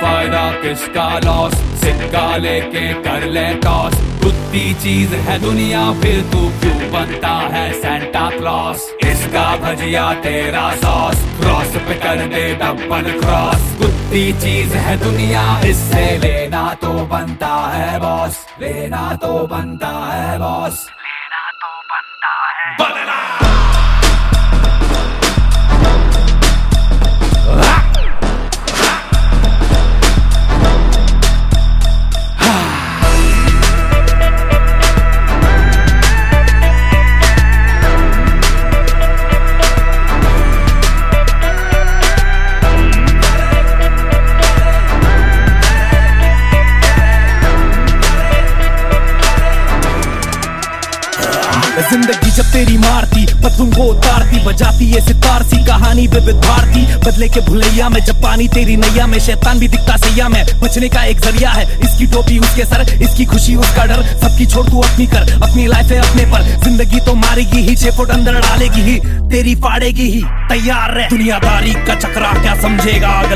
फायदा किसका लॉस, सिक्का लेके कर ले टॉस। कुत्ती चीज है दुनिया फिर तू क्यों बनता है सेंटा क्लॉस। इसका भजिया तेरा सॉस, क्रॉस पे कर दे डबल क्रॉस। कुत्ती चीज है दुनिया, इससे लेना तो बनता है बॉस, लेना तो बनता है बॉस, लेना तो बनता है बनना। जिंदगी जब तेरी मारती पतलून को उतारती, बजाती ये सितार सी कहानी विविध भारती। बदले के भुलैया में जब पानी तेरी नैया में, शैतान भी दिखता सैया में। बचने का एक जरिया है, इसकी टोपी उसके सर, इसकी खुशी उसका डर। सबकी छोड़ तू अपनी कर, अपनी लाइफ है अपने पर। जिंदगी तो मारेगी ही, 6 फुट अंदर डालेगी ही, तेरी फाड़ेगी ही। तैयार रह, दुनियादारी का चक्रा क्या समझेगा।